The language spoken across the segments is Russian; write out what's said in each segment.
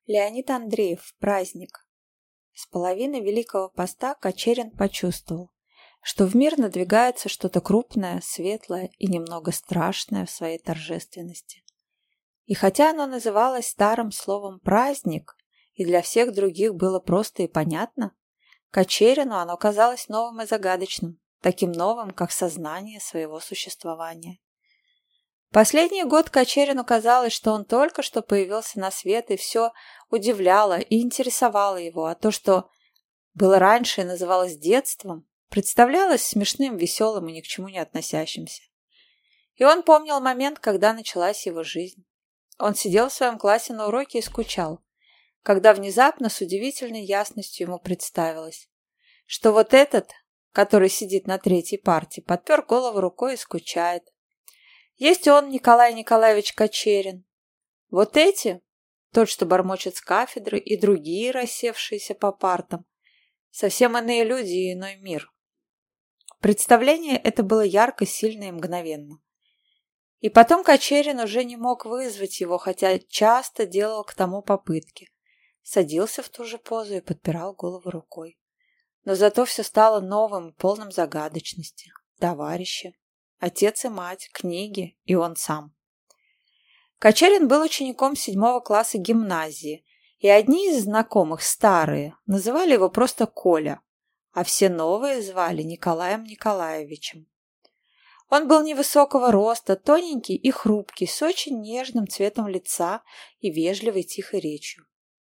Леонид Андреев. Праздник. С половины Великого Поста Кочерин почувствовал, что в мир надвигается что-то крупное, светлое и немного страшное в своей торжественности. И хотя оно называлось старым словом «праздник», и для всех других было просто и понятно, Кочерину оно казалось новым и загадочным, таким новым, как сознание своего существования. Последний год Кочерину казалось, что он только что появился на свет, и все удивляло и интересовало его, а то, что было раньше и называлось детством, представлялось смешным, веселым и ни к чему не относящимся. И он помнил момент, когда началась его жизнь. Он сидел в своем классе на уроке и скучал, когда внезапно с удивительной ясностью ему представилось, что вот этот, который сидит на третьей парте, подпер голову рукой и скучает. Есть он, Николай Николаевич Кочерин. Вот эти, тот, что бормочет с кафедры, и другие, рассевшиеся по партам, совсем иные люди и иной мир. Представление это было ярко, сильно и мгновенно. И потом Кочерин уже не мог вызвать его, хотя часто делал к тому попытки. Садился в ту же позу и подпирал голову рукой. Но зато все стало новым, полным загадочности. Товарищи, отец и мать, книги и он сам. Кочерин был учеником 7 класса гимназии, и одни из знакомых, старые, называли его просто Коля, а все новые звали Николаем Николаевичем. Он был невысокого роста, тоненький и хрупкий, с очень нежным цветом лица и вежливой тихой речью.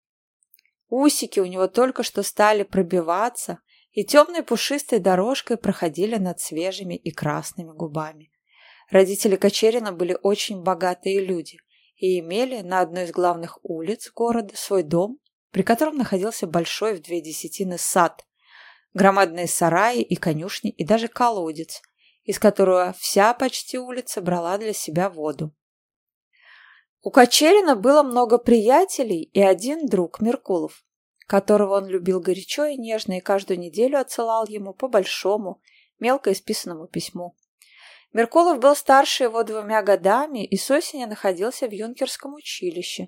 Усики у него только что стали пробиваться и темной пушистой дорожкой проходили над свежими и красными губами. Родители Кочерина были очень богатые люди и имели на одной из главных улиц города свой дом, при котором находился большой в 2 сад, громадные сараи и конюшни и даже колодец, из которого вся почти улица брала для себя воду. У Кочерина было много приятелей и один друг Меркулов, которого он любил горячо и нежно и каждую неделю отсылал ему по большому, мелко исписанному письму. Меркулов был старше его 2 годами и с осени находился в юнкерском училище,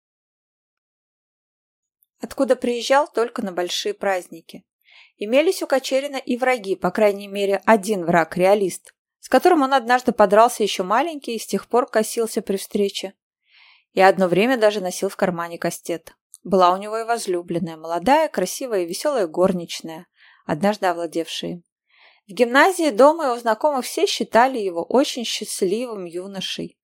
откуда приезжал только на большие праздники. Имелись у Кочерина и враги, по крайней мере, один враг-реалист, с которым он однажды подрался еще маленький и с тех пор косился при встрече. И одно время даже носил в кармане кастет. Была у него и возлюбленная, молодая, красивая и веселая горничная, однажды овладевшая им. В гимназии, дома и у знакомых все считали его очень счастливым юношей.